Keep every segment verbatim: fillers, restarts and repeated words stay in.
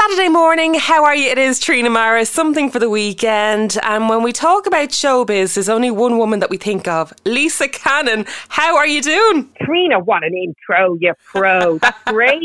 Saturday morning, how are you? It is Trina Mara, something for the weekend. And when we talk about showbiz, there's only one woman that we think of, Lisa Cannon. How are you doing? Trina, what an intro, you pro. That's great.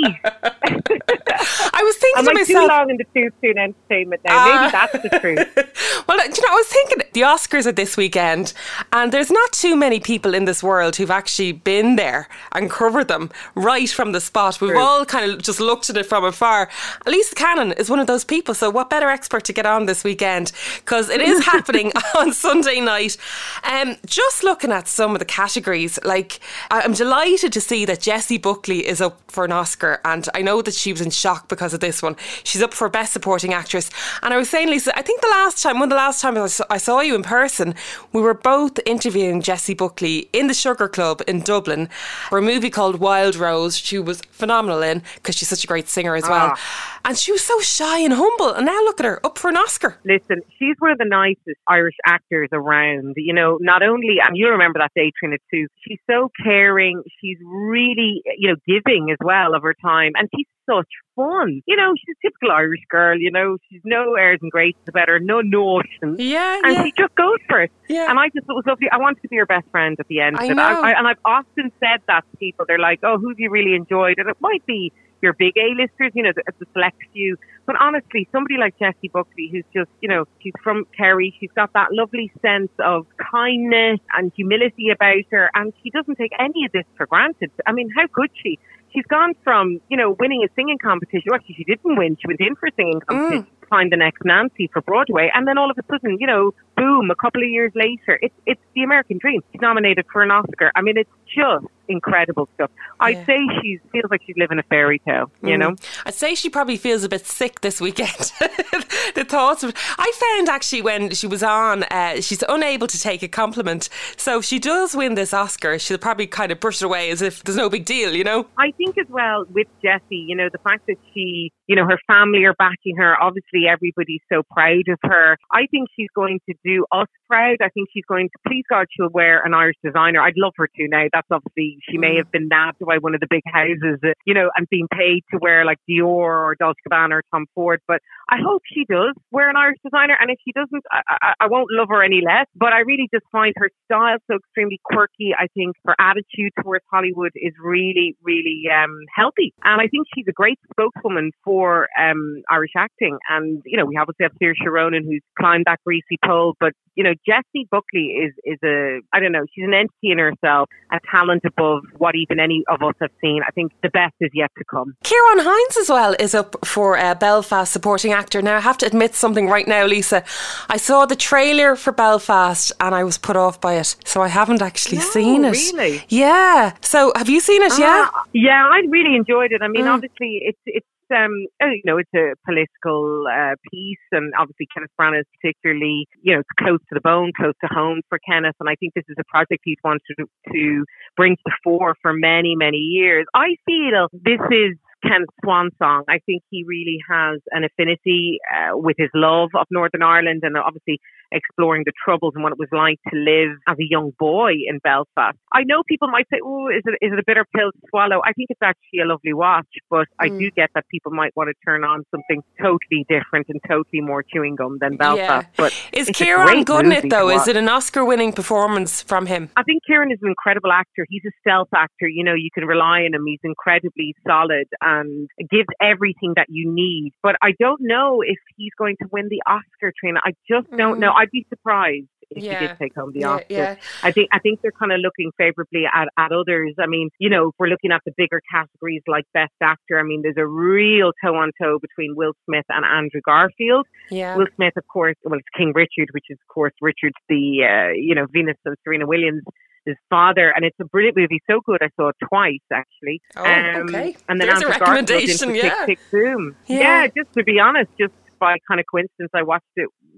I was thinking Am to I myself... too long in the tooth soon entertainment now? Uh, Maybe that's the truth. Well, do you know, I was thinking the Oscars are this weekend, and there's not too many people in this world who've actually been there and covered them right from the spot. We've True. all kind of just looked at it from afar. Lisa Cannon is one of those people, so what better expert to get on this weekend, because it is happening on Sunday night. Um, just looking at some of the categories, like I'm delighted to see that Jessie Buckley is up for an Oscar, and I know that she was in shock because of this one. She's up for Best Supporting Actress, and I was saying, Lisa, I think the last time, one of the last times I saw, I saw you in person, we were both interviewing Jessie Buckley in the Sugar Club in Dublin for a movie called Wild Rose. She was phenomenal in, because she's such a great singer as well. Ah. And she was so shy and humble, and now look at her, up for an Oscar. Listen, she's one of the nicest Irish actors around. You know, not only, and you'll remember that day, Trina, too, she's so caring. She's really, you know, giving as well of her time. And she's such fun. You know, she's a typical Irish girl, you know, she's no airs and graces about her, no notions. Yeah, And yeah. she just goes for it. Yeah. And I just, it was lovely. I wanted to be her best friend at the end of I it. know. I, I, and I've often said that to people. They're like, oh, who have you really enjoyed? And it might be your big A-listers, you know, the, the select few. But honestly, somebody like Jessie Buckley, who's just, you know, she's from Kerry. She's got that lovely sense of kindness and humility about her. And she doesn't take any of this for granted. I mean, how could she? She's gone from, you know, winning a singing competition. Well, actually, she didn't win. She went in for a singing competition. Mm. Find the next Nancy for Broadway, and then all of a sudden, you know, boom, a couple of years later, it's it's the American dream. She's nominated for an Oscar. I mean, it's just incredible stuff. I'd yeah. say she feels like she's living a fairy tale, you mm. know? I'd say she probably feels a bit sick this weekend. The thoughts of it. I found actually when she was on, uh, she's unable to take a compliment. So if she does win this Oscar, she'll probably kind of brush it away as if there's no big deal, you know? I think as well with Jessie, you know, the fact that she, you know, her family are backing her, obviously everybody's so proud of her. I think she's going to do us proud. I think she's going to, please God, she'll wear an Irish designer. I'd love her to now. That's obviously, she may have been nabbed by one of the big houses, uh, you know, and being paid to wear like Dior or Dolce and Gabbana or Tom Ford. But I hope she does wear an Irish designer. And if she doesn't, I, I, I won't love her any less. But I really just find her style so extremely quirky. I think her attitude towards Hollywood is really, really um, healthy. And I think she's a great spokeswoman for um, Irish acting. And, you know, we obviously have Saoirse Ronan, who's climbed that greasy pole. But, you know, Jessie Buckley is, is a, I don't know, she's an entity in herself, a talent above what even any of us have seen. I think the best is yet to come. Ciarán Hinds as well is up for uh, Belfast supporting actor. Now, I have to admit something right now, Lisa. I saw the trailer for Belfast and I was put off by it. So I haven't actually no, seen it. Really? Yeah. So have you seen it? Uh, yeah? Yeah, I really enjoyed it. I mean, mm. obviously, it's, it's, Um, you know, it's a political uh, piece, and obviously Kenneth Branagh is particularly, you know, close to the bone, close to home for Kenneth, and I think this is a project he's wanted to, to bring to the fore for many, many years. I feel this is Kenneth's swan song. I think he really has an affinity uh, with his love of Northern Ireland, and obviously exploring the troubles and what it was like to live as a young boy in Belfast. I know people might say, oh, is it is it a bitter pill to swallow? I think it's actually a lovely watch, but mm. I do get that people might want to turn on something totally different and totally more chewing gum than Belfast. Yeah. But is Ciarán good in it though? Is it an Oscar-winning performance from him? I think Ciarán is an incredible actor. He's a stealth actor. You know, you can rely on him. He's incredibly solid and gives everything that you need. But I don't know if he's going to win the Oscar, Trina. I just don't mm. know. I'd be surprised if yeah. he did take home the yeah, Oscar. Yeah. I think I think they're kind of looking favourably at, at others. I mean, you know, if we're looking at the bigger categories like Best Actor, I mean, there's a real toe-on-toe between Will Smith and Andrew Garfield. Yeah. Will Smith, of course, well, it's King Richard, which is, of course, Richard's the, uh, you know, Venus and Serena Williams' his father, and it's a brilliant movie, so good I saw it twice actually. Oh, um, okay. And then There's Andrew a recommendation, Garfield yeah. Tick, Tick, Boom. Yeah. Yeah, just to be honest, just by kind of coincidence, I watched it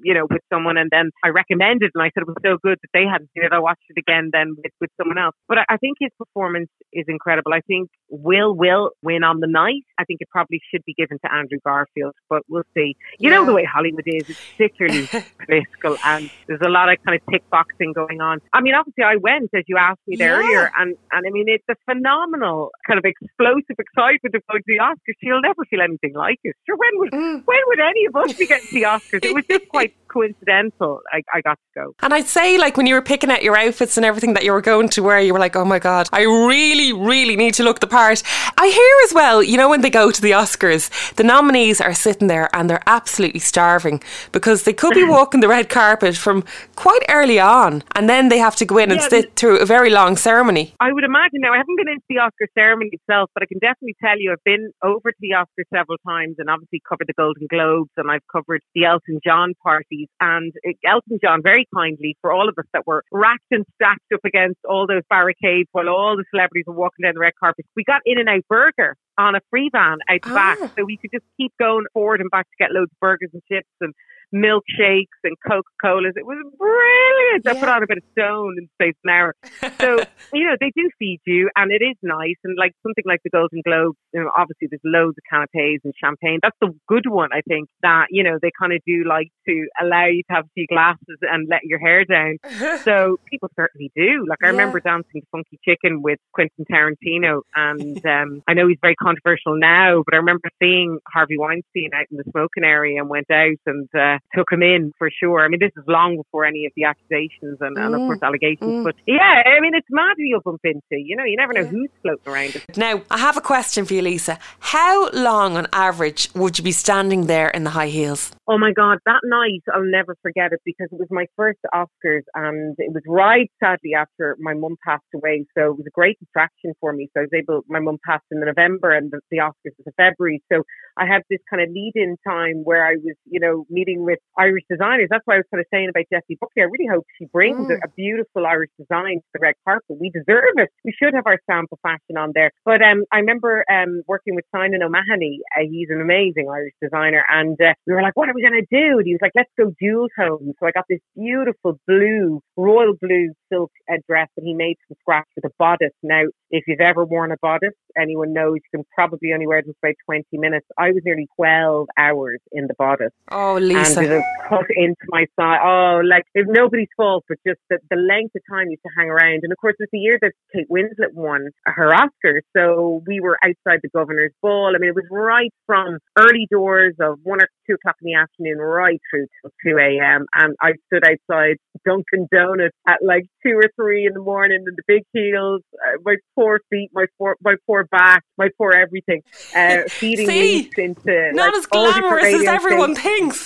you know, with someone, and then I recommended and I said it was so good that they hadn't seen it. I watched it again then with, with someone else. But I, I think his performance is incredible. I think Will will win on the night. I think it probably should be given to Andrew Garfield, but we'll see. You yeah. know the way Hollywood is, it's particularly political, and there's a lot of kind of tick boxing going on. I mean, obviously I went, as you asked me there yeah. earlier, and, and I mean, it's a phenomenal kind of explosive excitement about the Oscars. You'll never feel anything like it. Sure, when would, mm. when would any of us be getting the Oscars? It was just quite coincidental. I, I got to go. And I'd say, like, when you were picking out your outfits and everything that you were going to wear, you were like, oh my God, I really, really need to look the part. I hear as well, you know, when they go to the Oscars, the nominees are sitting there and they're absolutely starving because they could be walking the red carpet from quite early on, and then they have to go in yeah, and sit through a very long ceremony. I would imagine. Now, I haven't been into the Oscar ceremony itself, but I can definitely tell you I've been over to the Oscars several times and obviously covered the Golden Globes, and I've covered the Elton John parties. And Elton John, very kindly, for all of us that were racked and stacked up against all those barricades while all the celebrities were walking down the red carpet, we got In-N-Out Burger on a free van out the oh. back, so we could just keep going forward and back to get loads of burgers and chips and milkshakes and Coca-Colas. It was brilliant. Yeah. I put on a bit of Stone in space an hour. So, you know, they do feed you, and it is nice. And like something like the Golden Globes, you know, obviously there's loads of canapes and champagne. That's the good one, I think, that, you know, they kind of do like to allow you to have a few glasses and let your hair down. So people certainly do. Like I yeah. remember dancing to Funky Chicken with Quentin Tarantino, and um, I know he's very controversial now, but I remember seeing Harvey Weinstein out in the smoking area and went out and uh, took him in for sure. I mean, this is long before any of the accusations and, mm. and of course allegations. Mm. But yeah, I mean, it's mad who you'll bump into. You know, you never know yeah. who's floating around it. Now, I have a question for you, Lisa. How long on average would you be standing there in the high heels? Oh my God, that night I'll never forget it because it was my first Oscars, and it was right sadly after my mum passed away. So it was a great distraction for me. So I was able, my mum passed in November and the, the Oscars was in February. So I had this kind of lead-in time where I was, you know, meeting with Irish designers. That's why I was kind of saying about Jessie Buckley. I really hope she brings mm. a, a beautiful Irish design to the red carpet. We deserve it. We should have our stamp of fashion on there. But um, I remember um, working with Simon O'Mahony. Uh, he's an amazing Irish designer. And uh, we were like, what are we going to do? And he was like, let's go dual tone. So I got this beautiful blue, royal blue silk uh, dress that he made from scratch with a bodice. Now, if you've ever worn a bodice, anyone knows you can probably only wear it for about twenty minutes. I was nearly twelve hours in the bodice. Oh, Lisa. And it was cut into my side. Oh, like, it's nobody's fault, but just the, the length of time used to hang around. And of course, it was the year that Kate Winslet won her Oscar. So we were outside the Governor's Ball. I mean, it was right from early doors of one or two o'clock in the afternoon right through till two a.m. And I stood outside Dunkin' Donuts at like two or three in the morning in the big heels, uh, my poor feet, my poor, my poor back, my poor everything, uh, feeding See, leads into not like, as glamorous as everyone thinks.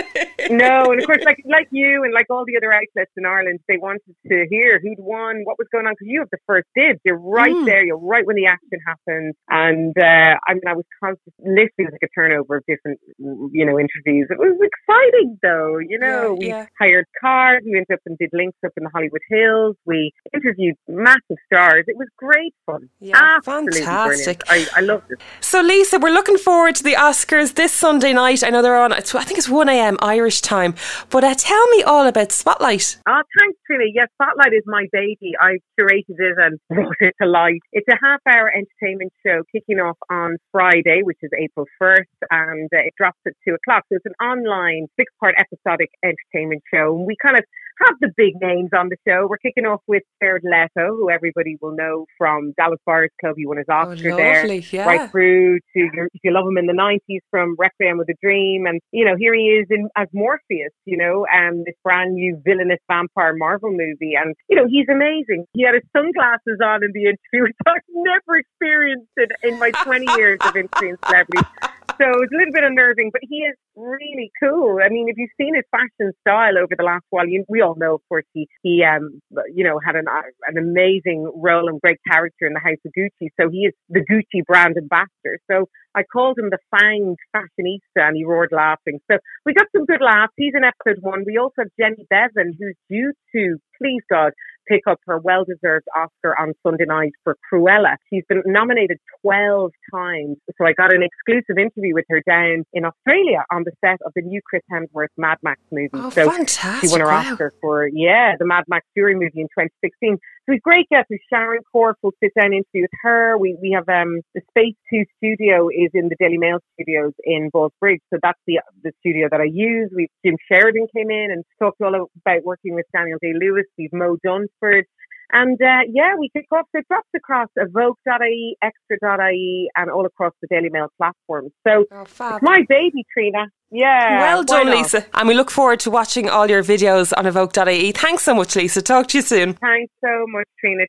No, and of course, like like you and like all the other outlets in Ireland, they wanted to hear who'd won, what was going on, because you have the first dibs. You're right mm. there. You're right when the action happens. And uh, I mean, I was constantly, literally like a turnover of different, you know, interviews. It was exciting, though. You know, yeah, yeah. we hired cars. We went up and did links up in the Hollywood Hills. We interviewed massive stars. It was great fun. Yeah, Absolutely fantastic. Brilliant. I, I loved it. So, Lisa, we're looking forward to the Oscars this Sunday night. I know they're on, I think it's one a.m. Irish time. But uh, tell me all about Spotlight. Oh, thanks, Trina. Yes, Spotlight is my baby. I curated it and brought it to life. It's a half-hour entertainment show kicking off on Friday, which is April first, and uh, it drops at two o'clock. So it's an online six-part episodic entertainment show. And we kind of have the big names on the show. We're kicking off with Jared Leto, who everybody will know from Dallas Buyers Club. He won his Oscar oh, there. Yeah. Right through to, your, if you love him in the nineties, from Requiem with a Dream. And, you know, here he is in as Morpheus, you know, and this brand new villainous vampire Marvel movie. And, you know, he's amazing. He had his sunglasses on in the interview, which I've never experienced in, in my twenty years of interviewing celebrities. So it's a little bit unnerving, but he is really cool. I mean, if you've seen his fashion style over the last while, you, we all know, of course, he, he um, you know, had an, an amazing role and great character in the House of Gucci. So he is the Gucci brand ambassador. So I called him the fanged fashionista, and he roared laughing. So we got some good laughs. He's in episode one. We also have Jenny Bevan, who's due to, please God, pick up her well-deserved Oscar on Sunday night for Cruella. She's been nominated twelve times. So I got an exclusive interview with her down in Australia on the set of the new Chris Hemsworth Mad Max movie. Oh, so fantastic. she won her wow. Oscar for, yeah, the Mad Max Fury movie in twenty sixteen. So it's great guests. Sharon Corf will sit down interview with her. We we have um the Space two studio is in the Daily Mail studios in Ballsbridge. So that's the the studio that I use. We've Jim Sheridan came in and talked all about working with Daniel Day-Lewis. We've Mo Dunsford. And uh, yeah, we kick off. So it drops across evoke dot I E, extra dot I E, and all across the Daily Mail platforms. So oh, fab. It's my baby, Trina. Yeah. Well done, Lisa. And we look forward to watching all your videos on evoke dot I E. Thanks so much, Lisa. Talk to you soon. Thanks so much, Trina.